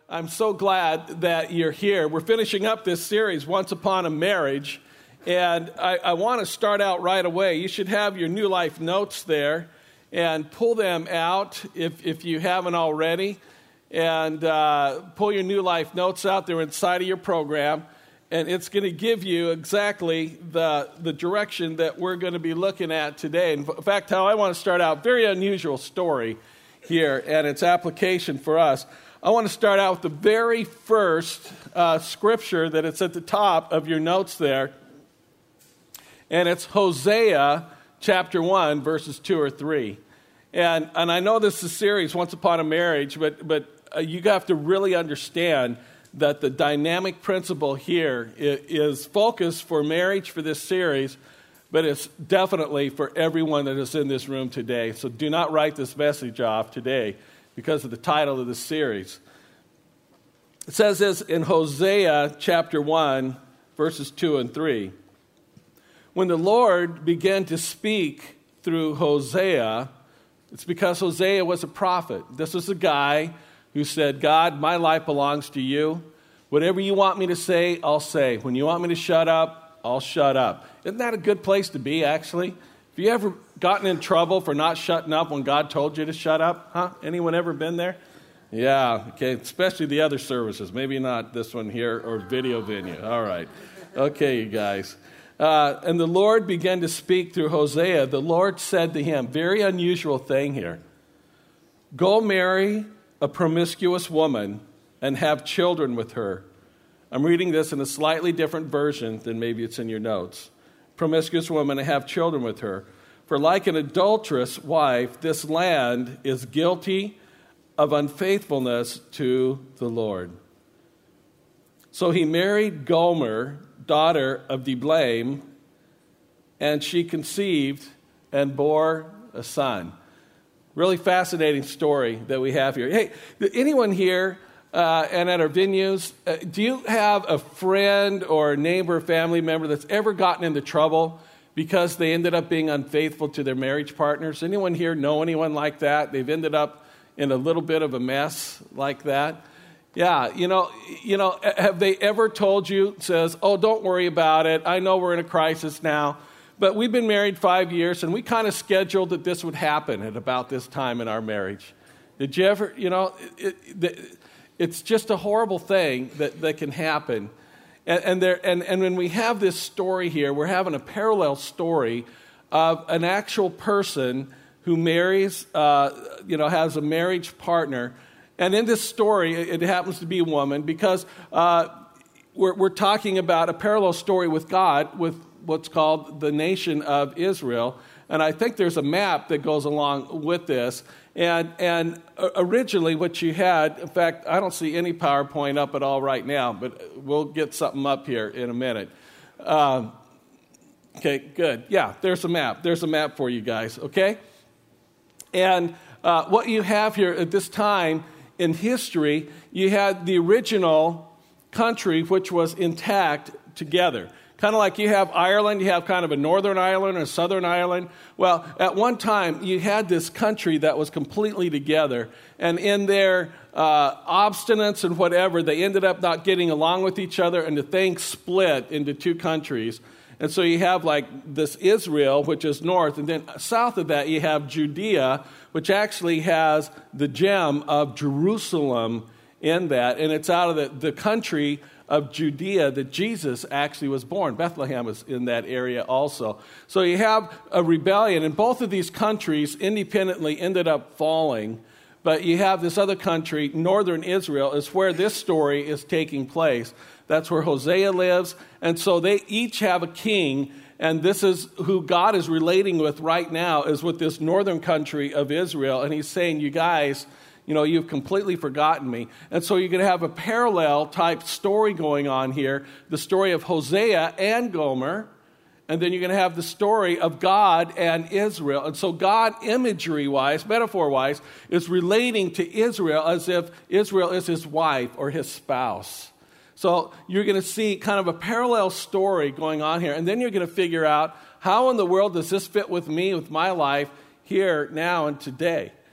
I'm so glad that you're here. We're finishing up this series, Once Upon a Marriage, and I want to start out right away. You should have your New Life notes there, and pull them out if you haven't already, and pull your New Life notes out. They're inside of your program, and it's going to give you exactly the direction that we're going to be looking at today. In fact, how I want to start out, very unusual story here and its application for us. I want to start out with the very first scripture that it's at the top of your notes there. And it's Hosea chapter 1, verses 2 or 3. And I know this is a series, Once Upon a Marriage, but you have to really understand that the dynamic principle here is focused for marriage for this series, but it's definitely for everyone that is in this room today. So do not write this message off today because of the title of the series. It says this in Hosea chapter 1, verses 2 and 3. When the Lord began to speak through Hosea, it's because Hosea was a prophet. This was a guy who said, God, my life belongs to you. Whatever you want me to say, I'll say. When you want me to shut up, I'll shut up. Isn't that a good place to be, actually? Have you ever gotten in trouble for not shutting up when God told you to shut up? Huh? Anyone ever been there? Yeah, okay, especially the other services. Maybe not this one here or video venue. All right. Okay, you guys. And the Lord began to speak through Hosea. The Lord said to him, very unusual thing here, go marry a promiscuous woman and have children with her. I'm reading this in a slightly different version than maybe it's in your notes. Promiscuous woman and have children with her. For like an adulterous wife, this land is guilty of unfaithfulness to the Lord. So he married Gomer, daughter of Diblaim, and she conceived and bore a son. Really fascinating story that we have here. Hey, anyone here and at our venues, do you have a friend or a neighbor or family member that's ever gotten into trouble because they ended up being unfaithful to their marriage partners? Anyone here know anyone like that? They've ended up in a little bit of a mess like that? Yeah, you know, have they ever told you, says, oh, don't worry about it. I know we're in a crisis now, but we've been married 5 years, and we kind of scheduled that this would happen at about this time in our marriage. Did you ever, it's just a horrible thing that can happen. And when we have this story here, we're having a parallel story of an actual person who marries, has a marriage partner. And in this story, it happens to be a woman because we're talking about a parallel story with God, with what's called the nation of Israel. And I think there's a map that goes along with this. And originally what you had, in fact, I don't see any PowerPoint up at all right now, but we'll get something up here in a minute. Okay, good. Yeah, there's a map. There's a map for you guys, okay? And what you have here at this time in history, you had the original country which was intact together. Kind of like you have Ireland, you have kind of a northern Ireland and a southern Ireland. Well, at one time, you had this country that was completely together. And in their obstinance and whatever, they ended up not getting along with each other, and the thing split into two countries. And so you have like this Israel, which is north, and then south of that you have Judea, which actually has the gem of Jerusalem in that. And it's out of the country of Judea that Jesus actually was born. Bethlehem was in that area also. So you have a rebellion, and both of these countries independently ended up falling. But you have this other country, northern Israel, is where this story is taking place. That's where Hosea lives. And so they each have a king, and this is who God is relating with right now, is with this northern country of Israel. And he's saying, you guys, you've completely forgotten me. And so you're going to have a parallel type story going on here, the story of Hosea and Gomer, and then you're going to have the story of God and Israel. And so God, imagery-wise, metaphor-wise, is relating to Israel as if Israel is his wife or his spouse. So you're going to see kind of a parallel story going on here. And then you're going to figure out, how in the world does this fit with me, with my life, here, now, and today?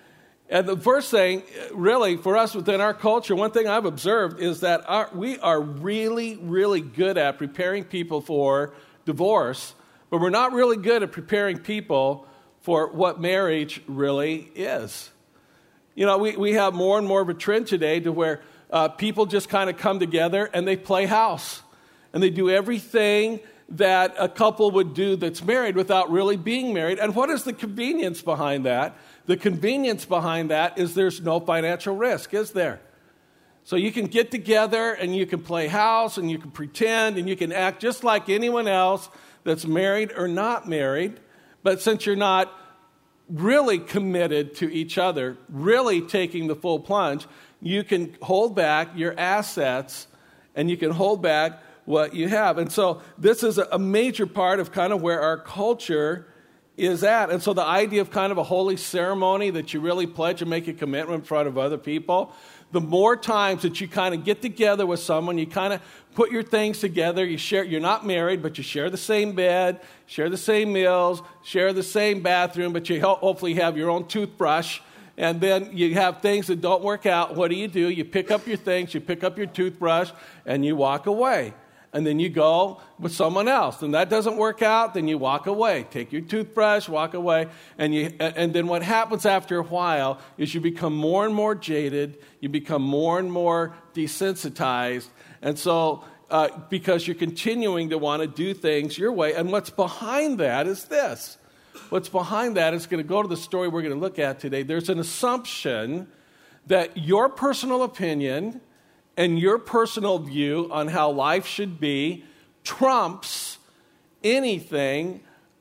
And the first thing, really, for us within our culture, one thing I've observed is that we are really, really good at preparing people for divorce, but we're not really good at preparing people for what marriage really is. You know, we have more and more of a trend today to where people just kind of come together and they play house. And they do everything that a couple would do that's married without really being married. And what is the convenience behind that? The convenience behind that is there's no financial risk, is there? So you can get together and you can play house and you can pretend and you can act just like anyone else that's married or not married. But since you're not really committed to each other, really taking the full plunge, you can hold back your assets and you can hold back what you have. And so this is a major part of kind of where our culture is at. And so the idea of kind of a holy ceremony that you really pledge and make a commitment in front of other people, the more times that you kind of get together with someone, you kind of put your things together, you share, you're not married, but you share the same bed, share the same meals, share the same bathroom, but you hopefully have your own toothbrush. And then you have things that don't work out. What do? You pick up your things, you pick up your toothbrush, and you walk away. And then you go with someone else. And that doesn't work out, then you walk away. Take your toothbrush, walk away. And then what happens after a while is you become more and more jaded. You become more and more desensitized. And so because you're continuing to want to do things your way. And what's behind that is this. What's behind that is going to go to the story we're going to look at today. There's an assumption that your personal opinion and your personal view on how life should be trumps anything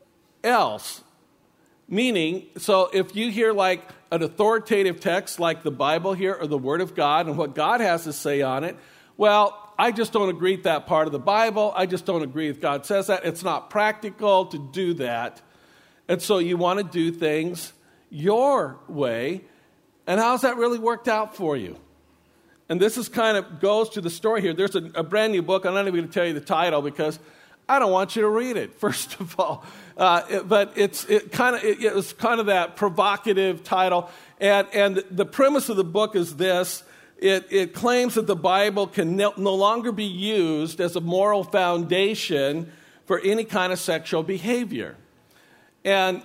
else. Meaning, so if you hear like an authoritative text like the Bible here or the Word of God and what God has to say on it, well, I just don't agree with that part of the Bible. I just don't agree if God says that. It's not practical to do that. And so you want to do things your way. And how's that really worked out for you? And this is kind of goes to the story here. There's a brand new book. I'm not even going to tell you the title because I don't want you to read it, first of all. But it was kind of that provocative title. And the premise of the book is this. It claims that the Bible can no longer be used as a moral foundation for any kind of sexual behavior. And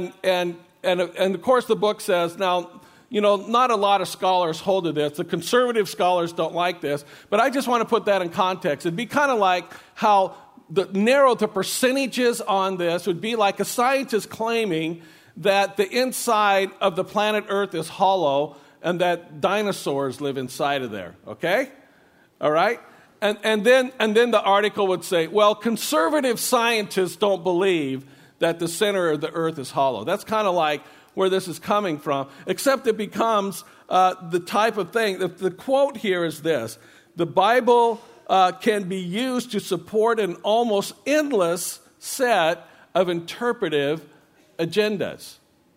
of course the book says, now, you know, not a lot of scholars hold to this. The conservative scholars don't like this. But I just want to put that in context. It'd be kind of like how the percentages on this would be like a scientist claiming that the inside of the planet Earth is hollow and that dinosaurs live inside of there. Okay? All right? And then the article would say, well, conservative scientists don't believe that the center of the Earth is hollow. That's kind of like where this is coming from, except it becomes the type of thing. The quote here is this: the Bible can be used to support an almost endless set of interpretive agendas.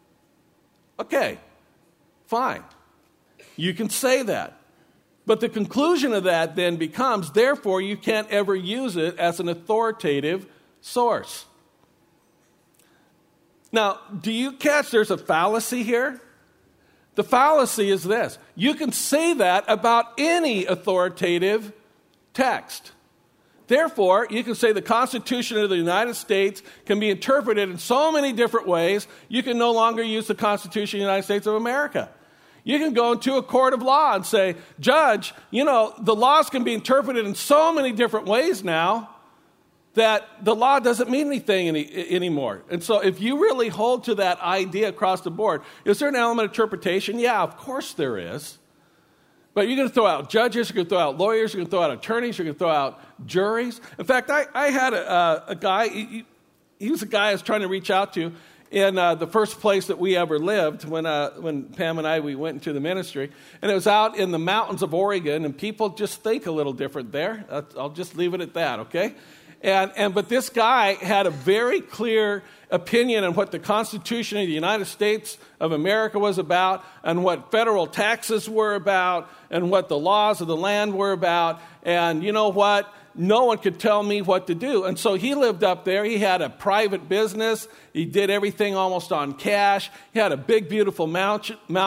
Okay, fine. You can say that. But the conclusion of that then becomes, therefore, you can't ever use it as an authoritative source. Now, do you catch there's a fallacy here? The fallacy is this. You can say that about any authoritative text. Therefore, you can say the Constitution of the United States can be interpreted in so many different ways, you can no longer use the Constitution of the United States of America. You can go into a court of law and say, Judge, you know, the laws can be interpreted in so many different ways now that the law doesn't mean anything anymore. And so if you really hold to that idea across the board, is there an element of interpretation? Yeah, of course there is. But you're going to throw out judges, you're going to throw out lawyers, you're going to throw out attorneys, you're going to throw out juries. In fact, I had a guy, he was a guy I was trying to reach out to in the first place that we ever lived when Pam and we went into the ministry. And it was out in the mountains of Oregon, and people just think a little different there. I'll just leave it at that, okay? But this guy had a very clear opinion on what the Constitution of the United States of America was about, and what federal taxes were about, and what the laws of the land were about. And you know what? No one could tell me what to do. And so he lived up there. He had a private business. He did everything almost on cash. He had a big, beautiful mountain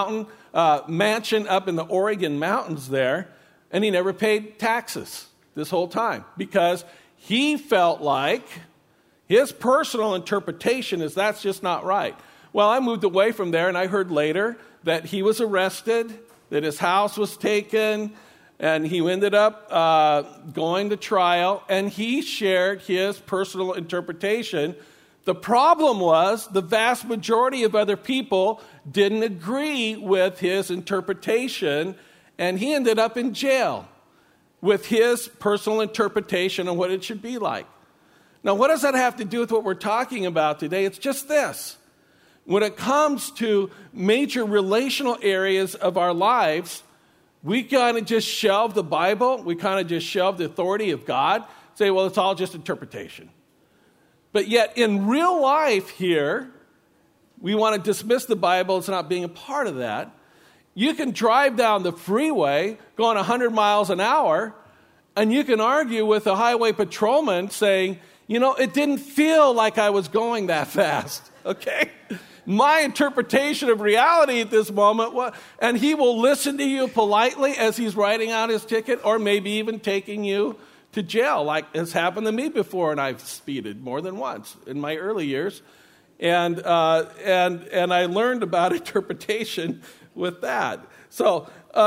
mansion up in the Oregon mountains there, and he never paid taxes this whole time because he felt like his personal interpretation is that's just not right. Well, I moved away from there, and I heard later that he was arrested, that his house was taken, and he ended up going to trial, and he shared his personal interpretation. The problem was the vast majority of other people didn't agree with his interpretation, and he ended up in jail with his personal interpretation on what it should be like. Now, what does that have to do with what we're talking about today? It's just this. When it comes to major relational areas of our lives, we kind of just shelve the Bible. We kind of just shelve the authority of God. Say, well, it's all just interpretation. But yet, in real life here, we want to dismiss the Bible as not being a part of that. You can drive down the freeway going 100 miles an hour, and you can argue with a highway patrolman saying, it didn't feel like I was going that fast, okay? My interpretation of reality at this moment was, and he will listen to you politely as he's writing out his ticket, or maybe even taking you to jail, like has happened to me before, and I've speeded more than once in my early years, and I learned about interpretation with that. So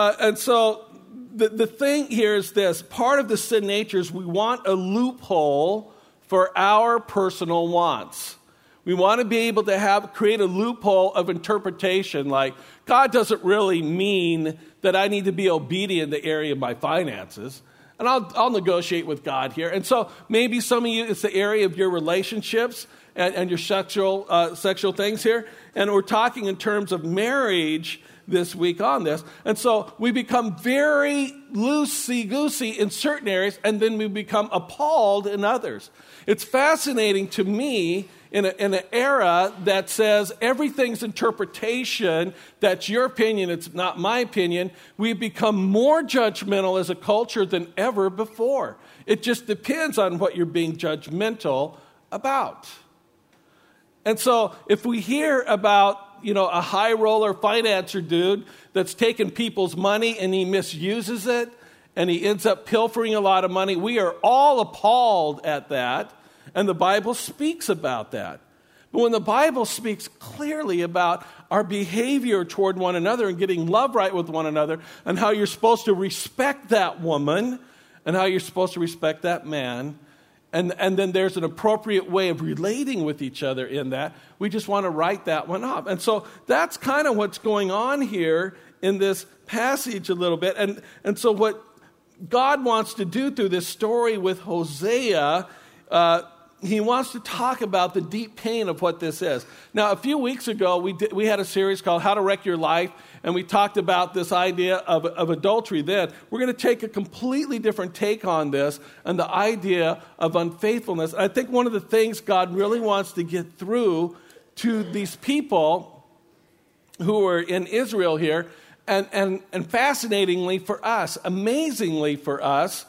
the thing here is this: part of the sin nature is we want a loophole for our personal wants. We want to be able to create a loophole of interpretation, like God doesn't really mean that I need to be obedient in the area of my finances. And I'll negotiate with God here. And so maybe some of you, it's the area of your relationships and your sexual things here. And we're talking in terms of marriage this week on this. And so we become very loosey-goosey in certain areas, and then we become appalled in others. It's fascinating to me in an era that says everything's interpretation, that's your opinion, it's not my opinion. We've become more judgmental as a culture than ever before. It just depends on what you're being judgmental about. And so if we hear about, a high roller financer dude that's taking people's money and he misuses it and he ends up pilfering a lot of money, we are all appalled at that. And the Bible speaks about that. But when the Bible speaks clearly about our behavior toward one another and getting love right with one another and how you're supposed to respect that woman and how you're supposed to respect that man, and then there's an appropriate way of relating with each other in that, we just want to write that one up. And so that's kind of what's going on here in this passage a little bit. And so what God wants to do through this story with Hosea, he wants to talk about the deep pain of what this is. Now, a few weeks ago, we had a series called How to Wreck Your Life, and we talked about this idea of adultery then. We're going to take a completely different take on this and the idea of unfaithfulness. I think one of the things God really wants to get through to these people who are in Israel here, and fascinatingly for us, amazingly for us,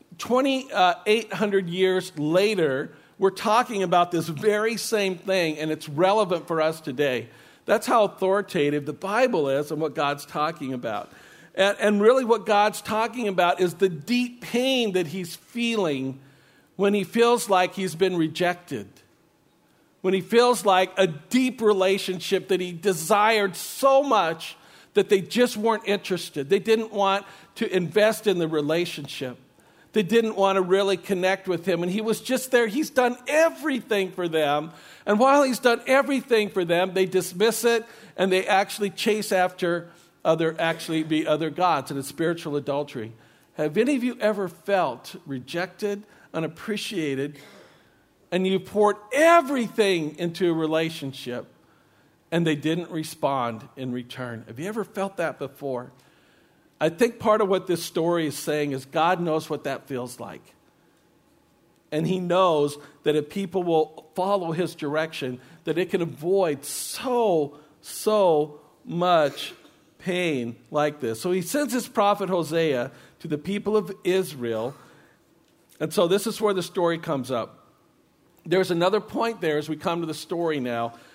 2,800 years later, we're talking about this very same thing, and it's relevant for us today. That's how authoritative the Bible is and what God's talking about. And really what God's talking about is the deep pain that he's feeling when he feels like he's been rejected. When he feels like a deep relationship that he desired so much that they just weren't interested. They didn't want to invest in the relationship. They didn't want to really connect with him. And he was just there. He's done everything for them. And while he's done everything for them, they dismiss it and they actually chase after other gods, and it's spiritual adultery. Have any of you ever felt rejected, unappreciated, and you poured everything into a relationship and they didn't respond in return? Have you ever felt that before? I think part of what this story is saying is God knows what that feels like. And he knows that if people will follow his direction, that it can avoid so much pain like this. So he sends his prophet Hosea to the people of Israel. And so this is where the story comes up. There's another point there as we come to the story now.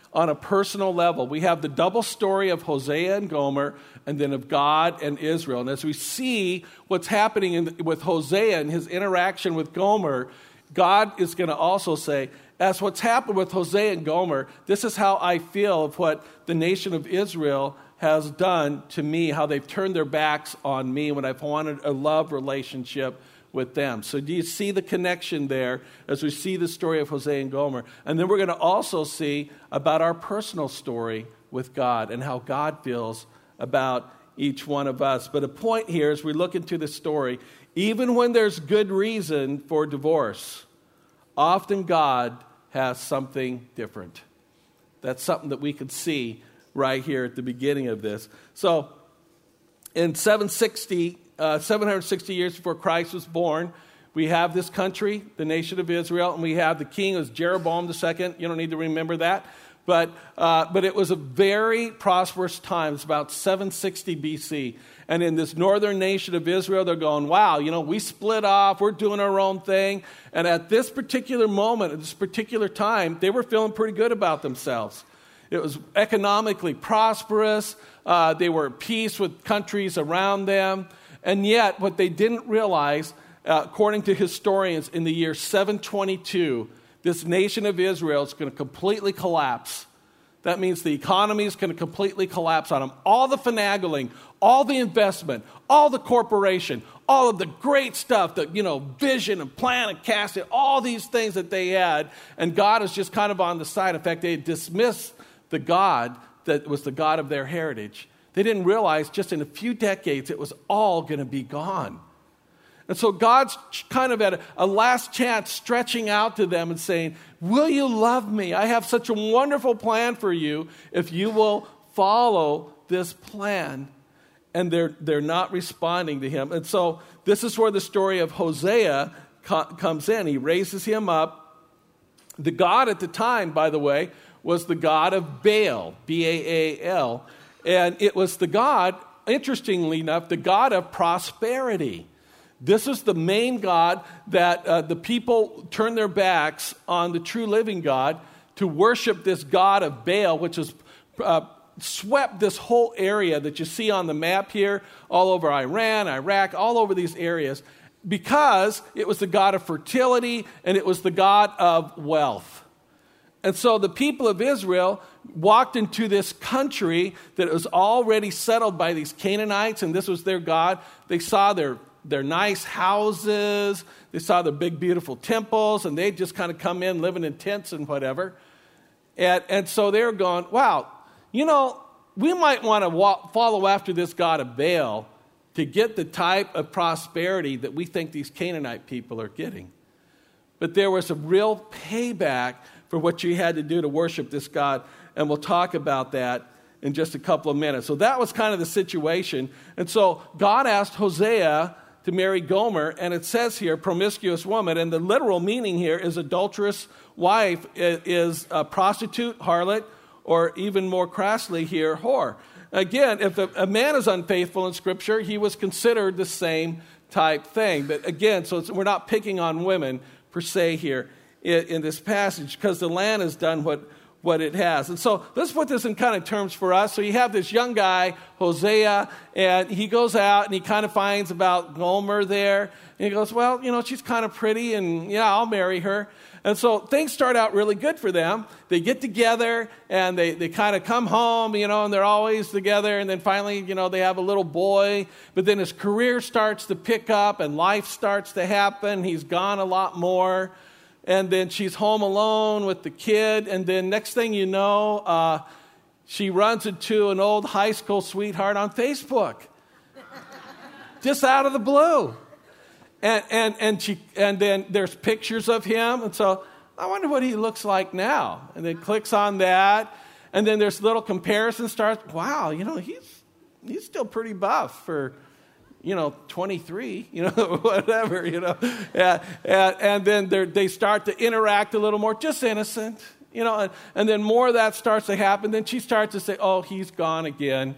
on a personal level. We have the double story of Hosea and Gomer, and then of God and Israel. And as we see what's happening with Hosea and his interaction with Gomer, God is going to also say, as what's happened with Hosea and Gomer, this is how I feel of what the nation of Israel has done to me, how they've turned their backs on me when I've wanted a love relationship with them. So do you see the connection there as we see the story of Hosea and Gomer? And then we're going to also see about our personal story with God and how God feels about each one of us. But a point here as we look into this story, even when there's good reason for divorce, often God has something different. That's something that we can see right here at the beginning of this. So in 760 years before Christ was born, we have this country, the nation of Israel, and we have the king as Jeroboam II. You don't need to remember that. But it was a very prosperous time. It's about 760 BC. And in this northern nation of Israel, they're going, wow, we split off. We're doing our own thing. And at this particular moment, at this particular time, they were feeling pretty good about themselves. It was economically prosperous. They were at peace with countries around them. And yet, what they didn't realize, according to historians, in the year 722, this nation of Israel is going to completely collapse. That means the economy is going to completely collapse on them. All the finagling, all the investment, all the corporation, all of the great stuff, the vision and plan and casting, all these things that they had, and God is just kind of on the side. In fact, they dismissed the God that was the God of their heritage. They didn't realize just in a few decades it was all going to be gone. And so God's kind of at a last chance stretching out to them and saying, will you love me? I have such a wonderful plan for you if you will follow this plan. And they're not responding to him. And so this is where the story of Hosea comes in. He raises him up. The God at the time, by the way, was the God of Baal, B-A-A-L. And it was the God, interestingly enough, the God of prosperity. This is the main God that the people turned their backs on the true living God to worship this God of Baal, which has swept this whole area that you see on the map here, all over Iran, Iraq, all over these areas, because it was the God of fertility and it was the God of wealth. And so the people of Israel walked into this country that was already settled by these Canaanites, and this was their God. They saw their nice houses, they saw their big, beautiful temples, and they'd just kind of come in living in tents and whatever. And so they're going, wow, we might want to follow after this God of Baal to get the type of prosperity that we think these Canaanite people are getting. But there was a real payback for what you had to do to worship this God, and we'll talk about that in just a couple of minutes. So that was kind of the situation. And so God asked Hosea to marry Gomer, and it says here, promiscuous woman, and the literal meaning here is adulterous wife, is a prostitute, harlot, or even more crassly here, whore. Again, if a man is unfaithful in Scripture, he was considered the same type thing. But again, so we're not picking on women per se here in this passage, because the land has done what it has. And so let's put this in kind of terms for us. So you have this young guy, Hosea, and he goes out and he kind of finds about Gomer there. And he goes, well, she's kind of pretty, and I'll marry her. And so things start out really good for them. They get together and they kind of come home, and they're always together. And then finally, they have a little boy. But then his career starts to pick up and life starts to happen. He's gone a lot more. And then she's home alone with the kid. And then next thing you know, she runs into an old high school sweetheart on Facebook. Just out of the blue. And then there's pictures of him. And so I wonder what he looks like now. And then clicks on that. And then there's little comparison starts. Wow, he's still pretty buff for 23, whatever, Yeah, and then they start to interact a little more, just innocent, and then more of that starts to happen. Then she starts to say, oh, he's gone again.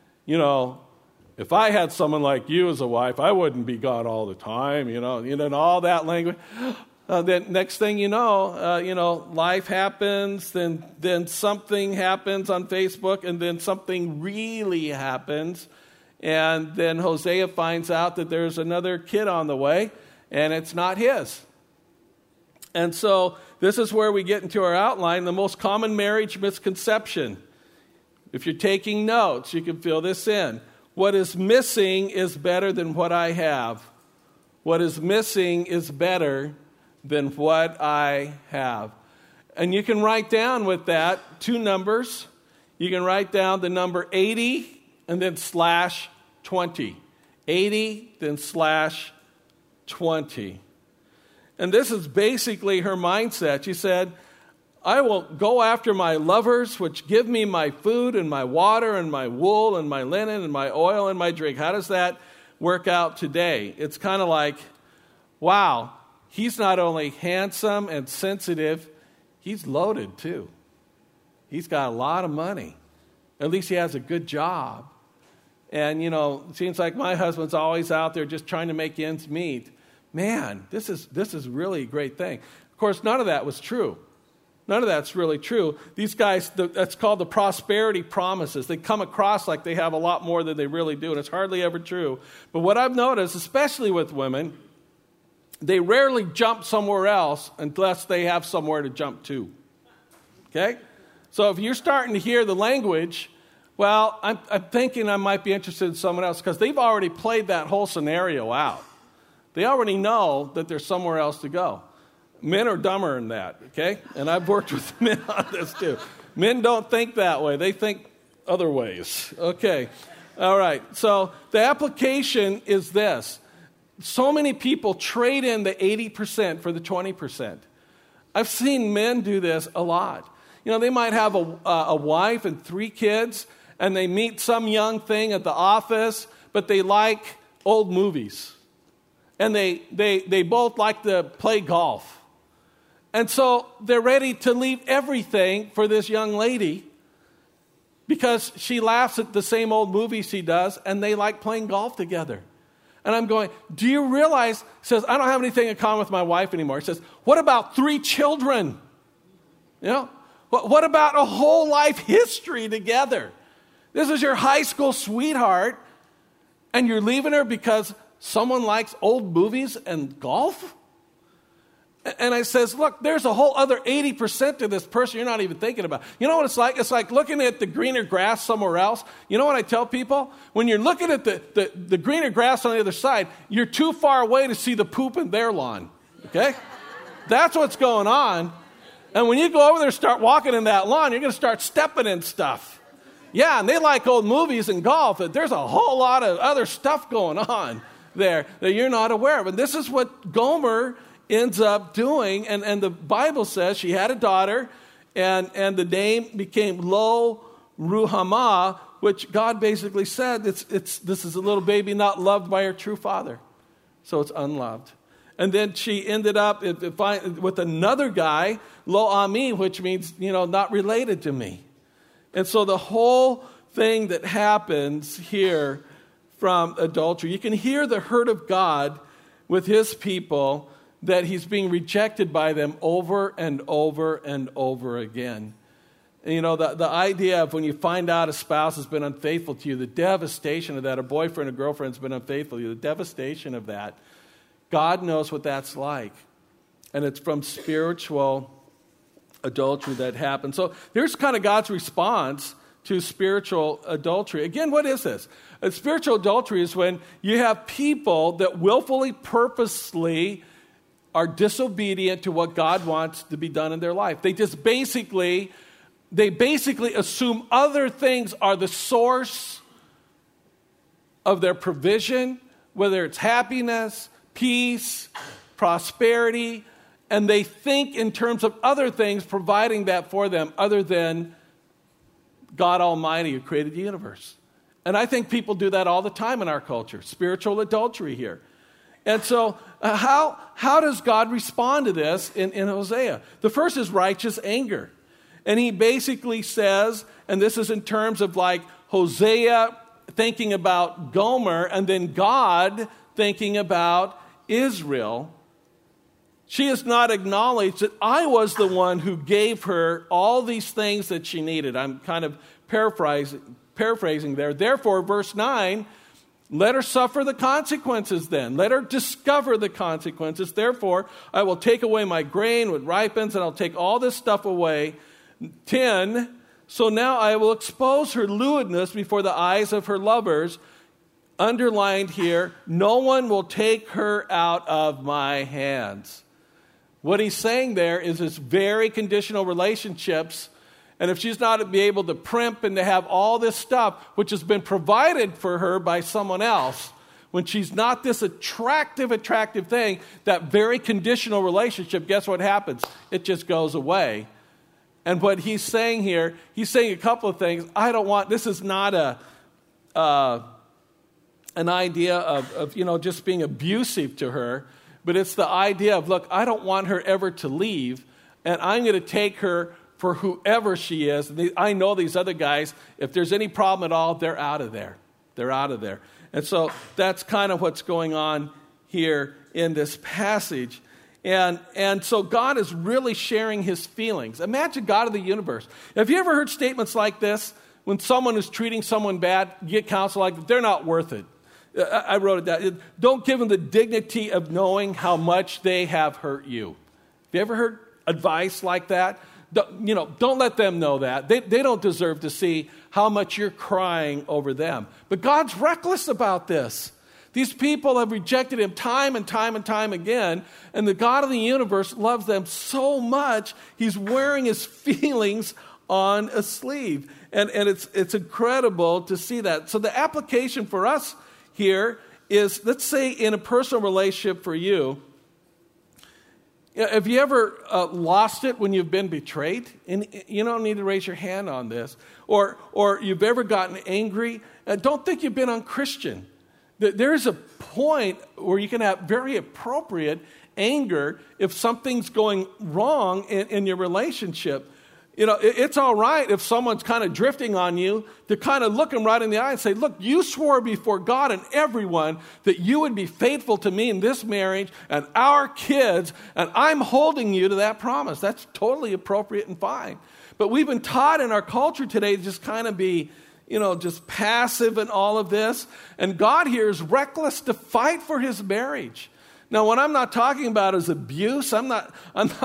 If I had someone like you as a wife, I wouldn't be gone all the time, and all that language. Then next thing you know, life happens, then something happens on Facebook, and then something really happens. And then Hosea finds out that there's another kid on the way, and it's not his. And so this is where we get into our outline, the most common marriage misconception. If you're taking notes, you can fill this in. What is missing is better than what I have. What is missing is better than what I have. And you can write down with that 2 numbers. You can write down the number 80 and then /20. 80, then /20. And this is basically her mindset. She said, I will go after my lovers, which give me my food and my water and my wool and my linen and my oil and my drink. How does that work out today? It's kind of like, wow, he's not only handsome and sensitive, he's loaded too. He's got a lot of money. At least he has a good job. And, it seems like my husband's always out there just trying to make ends meet. Man, this is really a great thing. Of course, none of that was true. None of that's really true. These guys, that's called the prosperity promises. They come across like they have a lot more than they really do, and it's hardly ever true. But what I've noticed, especially with women, they rarely jump somewhere else unless they have somewhere to jump to. Okay? So if you're starting to hear the language, well, I'm thinking I might be interested in someone else because they've already played that whole scenario out. They already know that there's somewhere else to go. Men are dumber than that, okay? And I've worked with men on this too. Men don't think that way. They think other ways. Okay. All right. So the application is this. So many people trade in the 80% for the 20%. I've seen men do this a lot. They might have a wife and 3 kids, and they meet some young thing at the office, but they like old movies. And they both like to play golf. And so they're ready to leave everything for this young lady because she laughs at the same old movies she does, and they like playing golf together. And I'm going, do you realize, he says, I don't have anything in common with my wife anymore. He says, what about 3 children? What about a whole life history together? This is your high school sweetheart, and you're leaving her because someone likes old movies and golf? And I says, look, there's a whole other 80% to this person you're not even thinking about. You know what it's like? It's like looking at the greener grass somewhere else. You know what I tell people? When you're looking at the greener grass on the other side, you're too far away to see the poop in their lawn. Okay? That's what's going on. And when you go over there and start walking in that lawn, you're going to start stepping in stuff. Yeah, and they like old movies and golf. There's a whole lot of other stuff going on there that you're not aware of. And this is what Gomer ends up doing, and the Bible says she had a daughter, and the name became Lo Ruhamah, which God basically said this is a little baby not loved by her true father, so it's unloved. And then she ended up with another guy, Lo Ami, which means not related to me. And so the whole thing that happens here from adultery, you can hear the hurt of God with His people, that He's being rejected by them over and over and over again. And, the idea of when you find out a spouse has been unfaithful to you, the devastation of that, a boyfriend or girlfriend has been unfaithful to you, the devastation of that, God knows what that's like. And it's from spiritual adultery that happens. So here's kind of God's response to spiritual adultery. Again, what is this? Spiritual adultery is when you have people that willfully, purposely are disobedient to what God wants to be done in their life. They basically assume other things are the source of their provision, whether it's happiness, peace, prosperity, and they think in terms of other things providing that for them other than God Almighty who created the universe. And I think people do that all the time in our culture, spiritual adultery here. And so how does God respond to this in Hosea? The first is righteous anger. And he basically says, and this is in terms of like Hosea thinking about Gomer and then God thinking about Israel. She has not acknowledged that I was the one who gave her all these things that she needed. I'm kind of paraphrasing there. Therefore, verse 9, let her suffer the consequences then. Let her discover the consequences. Therefore, I will take away my grain when it ripens, and I'll take all this stuff away. 10, so now I will expose her lewdness before the eyes of her lovers. Underlined here, no one will take her out of my hands. What he's saying there is it's very conditional relationships. And if she's not to be able to primp and to have all this stuff, which has been provided for her by someone else, when she's not this attractive thing, that very conditional relationship, guess what happens? It just goes away. And what he's saying here, he's saying a couple of things. This is not an idea of just being abusive to her, but it's the idea of, look, I don't want her ever to leave, and I'm going to take her for whoever she is. I know these other guys, if there's any problem at all, they're out of there. They're out of there. And so that's kind of what's going on here in this passage. And so God is really sharing his feelings. Imagine God of the universe. Have you ever heard statements like this? When someone is treating someone bad, you get counsel like that, they're not worth it. I wrote it down. Don't give them the dignity of knowing how much they have hurt you. Have you ever heard advice like that? Don't let them know that. They don't deserve to see how much you're crying over them. But God's reckless about this. These people have rejected him time and time and time again, and the God of the universe loves them so much, he's wearing his feelings on a sleeve. And it's incredible to see that. So the application for us here is, let's say in a personal relationship for you, have you ever lost it when you've been betrayed? And you don't need to raise your hand on this. Or you've ever gotten angry? Don't think you've been unchristian. There's a point where you can have very appropriate anger if something's going wrong in your relationship. It's all right if someone's kind of drifting on you to kind of look them right in the eye and say, look, you swore before God and everyone that you would be faithful to me in this marriage and our kids, and I'm holding you to that promise. That's totally appropriate and fine. But we've been taught in our culture today to just kind of be, just passive in all of this. And God here is reckless to fight for his marriage. Now, what I'm not talking about is abuse. I'm not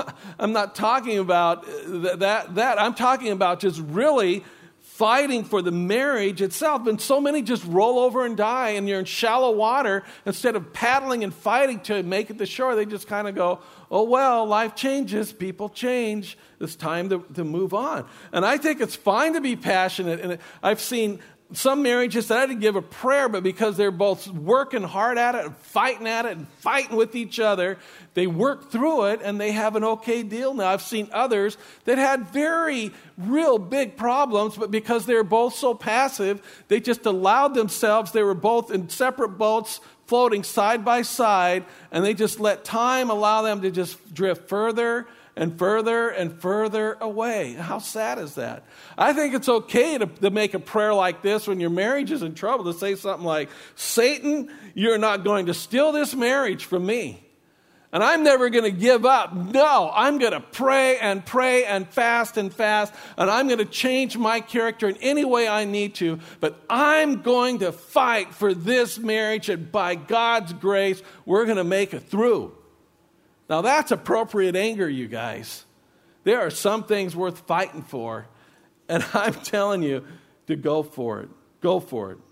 talking about that. I'm talking about just really fighting for the marriage itself. And so many just roll over and die, and you're in shallow water. Instead of paddling and fighting to make it to shore, they just kind of go, oh, well, life changes, people change. It's time to move on. And I think it's fine to be passionate. And I've seen some marriages that I didn't give a prayer, but because they're both working hard at it and fighting with each other, they work through it and they have an okay deal now. I've seen others that had very real big problems, but because they were both so passive, they just allowed themselves, they were both in separate boats floating side by side, and they just let time allow them to just drift further and further and further away. How sad is that? I think it's okay to make a prayer like this when your marriage is in trouble, to say something like, Satan, you're not going to steal this marriage from me. And I'm never going to give up. No, I'm going to pray and fast, and I'm going to change my character in any way I need to, but I'm going to fight for this marriage, and by God's grace, we're going to make it through. Now, that's appropriate anger, you guys. There are some things worth fighting for, and I'm telling you to go for it. Go for it.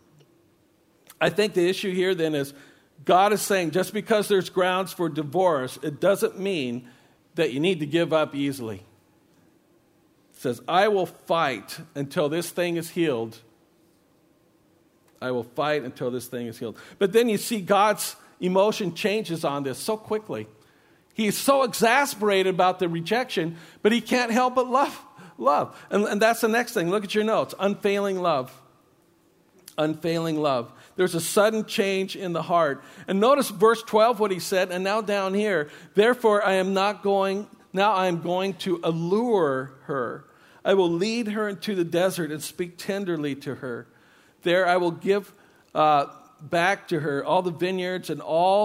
I think the issue here then is God is saying just because there's grounds for divorce, it doesn't mean that you need to give up easily. It says, I will fight until this thing is healed. I will fight until this thing is healed. But then you see God's emotion changes on this so quickly. He's so exasperated about the rejection, but he can't help but love. And that's the next thing. Look at your notes. Unfailing love. Unfailing love. There's a sudden change in the heart. And notice verse 12, what he said, and now down here, therefore I am going to allure her. I will lead her into the desert and speak tenderly to her. There I will give back to her all the vineyards and all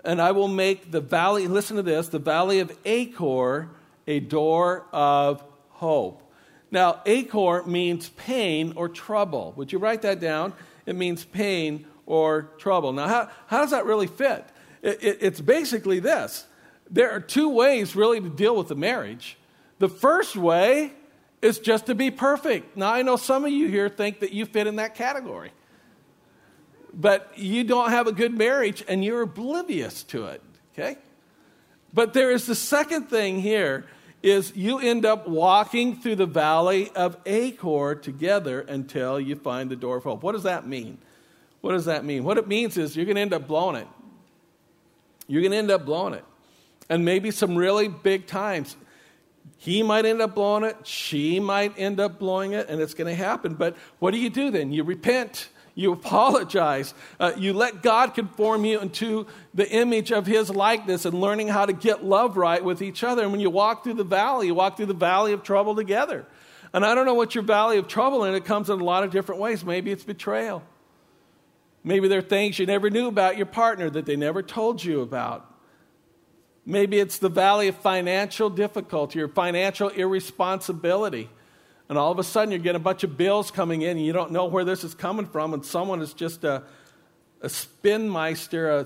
and I will make the valley, listen to this, the valley of Achor, a door of hope. Now, Achor means pain or trouble. Would you write that down? It means pain or trouble. Now, how does that really fit? It's basically this. There are two ways really to deal with the marriage. The first way is just to be perfect. Now, I know some of you here think that you fit in that category. But you don't have a good marriage and you're oblivious to it, okay? But there is the second thing here is you end up walking through the valley of Achor together until you find the door of hope. What does that mean? What does that mean? What it means is you're going to end up blowing it. You're going to end up blowing it. And maybe some really big times. He might end up blowing it. She might end up blowing it. And it's going to happen. But what do you do then? You repent. You apologize. You let God conform you into the image of His likeness and learning how to get love right with each other. And when you walk through the valley, you walk through the valley of trouble together. And I don't know what your valley of trouble is. It comes in a lot of different ways. Maybe it's betrayal. Maybe there are things you never knew about your partner that they never told you about. Maybe it's the valley of financial difficulty or financial irresponsibility. And all of a sudden you're getting a bunch of bills coming in and you don't know where this is coming from. And someone is just a spendmeister.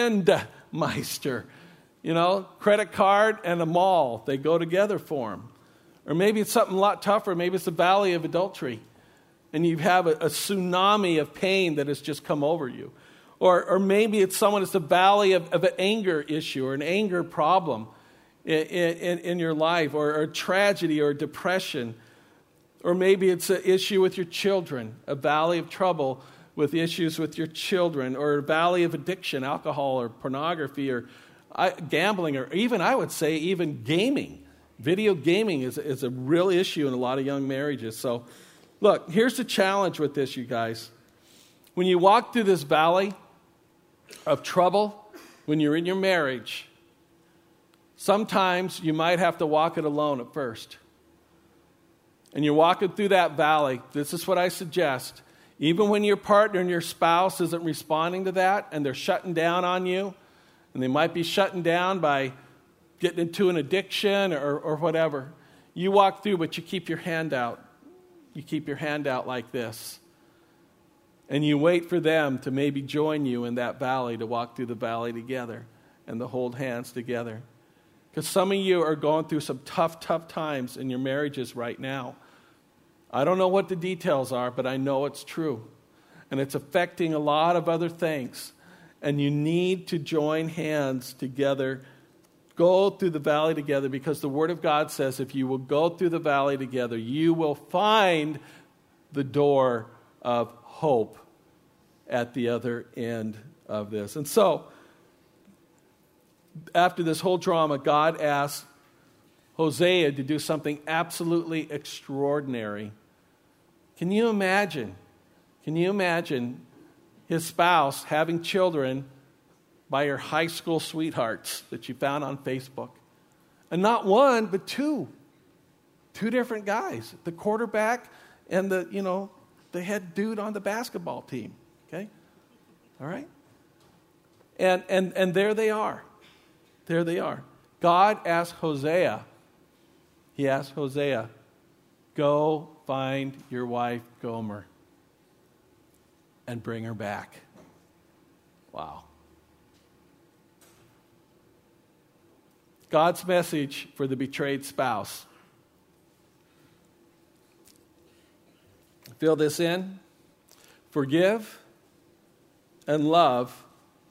You know, credit card and a mall. They go together for them. Or maybe it's something a lot tougher. Maybe it's the valley of adultery. And you have a tsunami of pain that has just come over you. Or maybe it's the valley of an anger issue or an anger problem in your life, or tragedy or depression. Or maybe it's an issue with your children, a valley of trouble with issues with your children, or a valley of addiction, alcohol or pornography or gambling, or even, I would say, even gaming. Video gaming is a real issue in a lot of young marriages. So, look, here's the challenge with this, you guys. When you walk through this valley of trouble, when you're in your marriage, sometimes you might have to walk it alone at first. And you're walking through that valley. This is what I suggest. Even when your partner and your spouse isn't responding to that and they're shutting down on you, and they might be shutting down by getting into an addiction or whatever, you walk through, but you keep your hand out. You keep your hand out like this. And you wait for them to maybe join you in that valley, to walk through the valley together and to hold hands together. Because some of you are going through some tough times in your marriages right now. I don't know what the details are, but I know it's true. And it's affecting a lot of other things. And you need to join hands together, go through the valley together, because the Word of God says if you will go through the valley together, you will find the door of hope at the other end of this. And so, after this whole drama, God asked Hosea to do something absolutely extraordinary. Can you imagine his spouse having children by her high school sweethearts that you found on Facebook? And not one, but two. Two different guys. The quarterback and the head dude on the basketball team. Okay? All right? And there they are. There they are. God asked Hosea, go find your wife Gomer and bring her back. Wow. God's message for the betrayed spouse. Fill this in. Forgive and love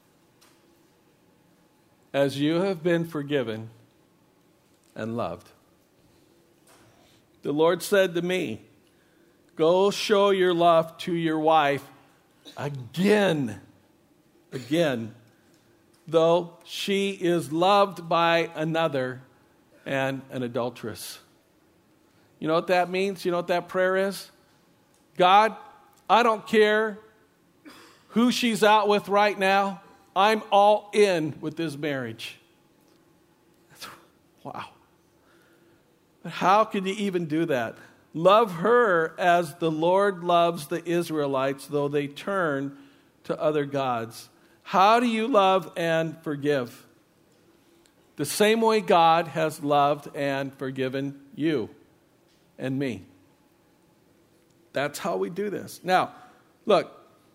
as you have been forgiven and loved. The Lord said to me, go show your love to your wife again, though she is loved by another and an adulteress. You know what that means? You know what that prayer is? God, I don't care who she's out with right now. I'm all in with this marriage. Wow. But how can you even do that? Love her as the Lord loves the Israelites, though they turn to other gods. How do you love and forgive? The same way God has loved and forgiven you and me. That's how we do this. Now, look,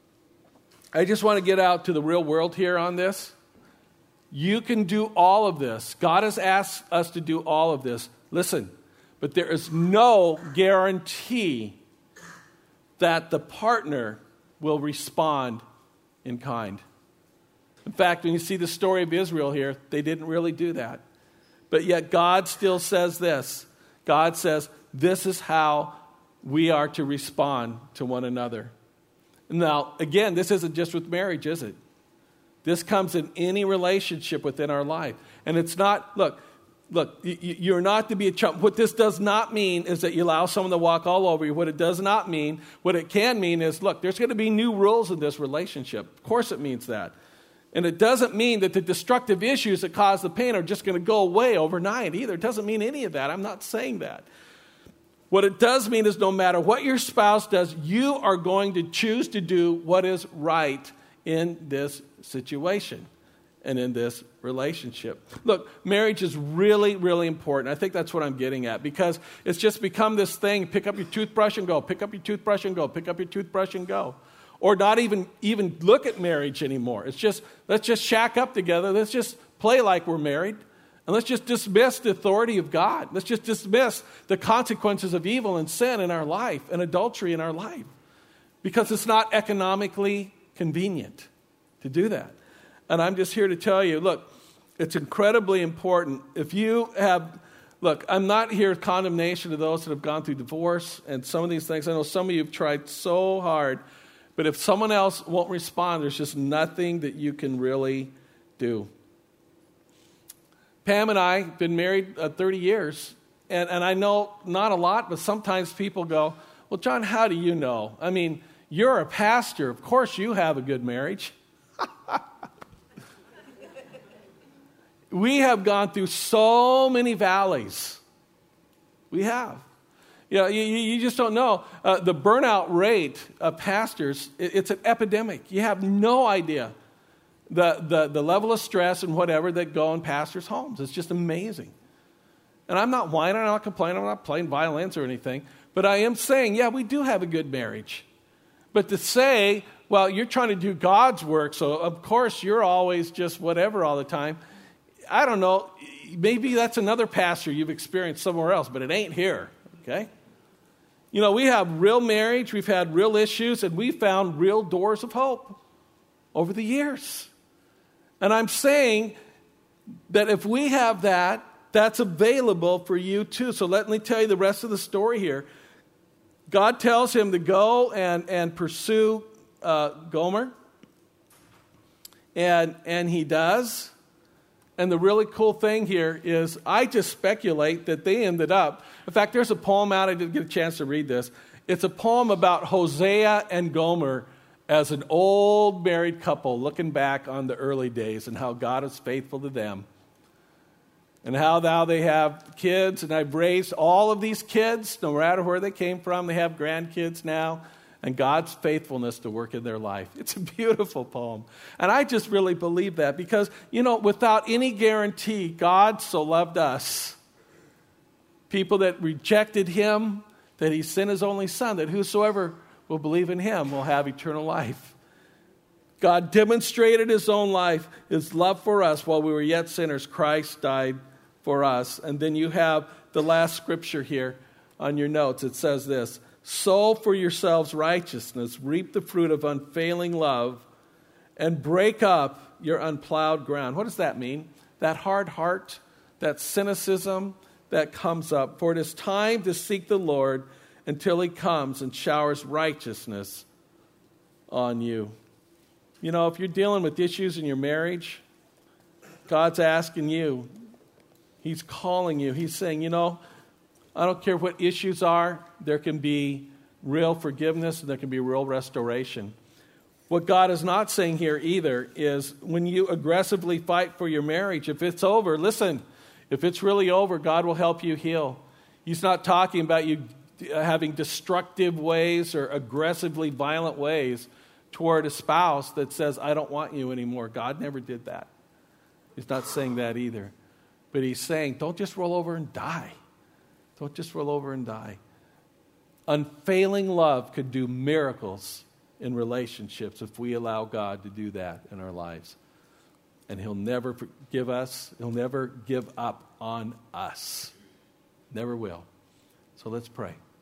I just want to get out to the real world here on this. You can do all of this. God has asked us to do all of this. Listen, but there is no guarantee that the partner will respond in kind. In fact, when you see the story of Israel here, they didn't really do that. But yet God still says this. God says, this is how we are to respond to one another. Now, again, this isn't just with marriage, is it? This comes in any relationship within our life. And it's not, look, you're not to be a chump. What this does not mean is that you allow someone to walk all over you. What it does not mean, what it can mean is, look, there's going to be new rules in this relationship. Of course it means that. And it doesn't mean that the destructive issues that cause the pain are just going to go away overnight either. It doesn't mean any of that. I'm not saying that. What it does mean is no matter what your spouse does, you are going to choose to do what is right in this situation and in this relationship. Look, marriage is really, really important. I think that's what I'm getting at, because it's just become this thing, pick up your toothbrush and go, pick up your toothbrush and go, pick up your toothbrush and go. Or not even look at marriage anymore. It's just, let's just shack up together. Let's just play like we're married. And let's just dismiss the authority of God. Let's just dismiss the consequences of evil and sin in our life and adultery in our life. Because it's not economically convenient to do that. And I'm just here to tell you, look, it's incredibly important. If you have, look, I'm not here condemnation to those that have gone through divorce and some of these things. I know some of you have tried so hard. But if someone else won't respond, there's just nothing that you can really do. Pam and I have been married 30 years, and I know not a lot, but sometimes people go, well, John, how do you know? I mean, you're a pastor. Of course you have a good marriage. We have gone through so many valleys. We have. You know, you just don't know. The burnout rate of pastors, it's an epidemic. You have no idea the level of stress and whatever that go in pastors' homes. It's just amazing. And I'm not whining, I'm not complaining, I'm not playing violins or anything. But I am saying, yeah, we do have a good marriage. But to say, well, you're trying to do God's work, so of course you're always just whatever all the time. I don't know. Maybe that's another pastor you've experienced somewhere else, but it ain't here, okay? You know, we have real marriage, we've had real issues, and we found real doors of hope over the years. And I'm saying that if we have that, that's available for you too. So let me tell you the rest of the story here. God tells him to go and pursue Gomer, and he does. And the really cool thing here is I just speculate that they ended up, in fact, there's a poem out, I didn't get a chance to read this. It's a poem about Hosea and Gomer as an old married couple looking back on the early days and how God is faithful to them. And how now they have kids, and I've raised all of these kids, no matter where they came from. They have grandkids now, and God's faithfulness to work in their life. It's a beautiful poem. And I just really believe that because, you know, without any guarantee, God so loved us. People that rejected him, that he sent his only son, that whosoever will believe in him will have eternal life. God demonstrated his own life, his love for us while we were yet sinners. Christ died for us. And then you have the last scripture here on your notes. It says this, sow for yourselves righteousness, reap the fruit of unfailing love, and break up your unplowed ground. What does that mean? That hard heart, that cynicism that comes up. For it is time to seek the Lord until he comes and showers righteousness on you. You know, if you're dealing with issues in your marriage, God's asking you. He's calling you. He's saying, you know, I don't care what issues are, there can be real forgiveness and there can be real restoration. What God is not saying here either is when you aggressively fight for your marriage, if it's over, listen, if it's really over, God will help you heal. He's not talking about you having destructive ways or aggressively violent ways toward a spouse that says, I don't want you anymore. God never did that. He's not saying that either. But he's saying, don't just roll over and die. Don't just roll over and die. Unfailing love could do miracles in relationships if we allow God to do that in our lives. And he'll never forgive us. He'll never give up on us. Never will. So let's pray.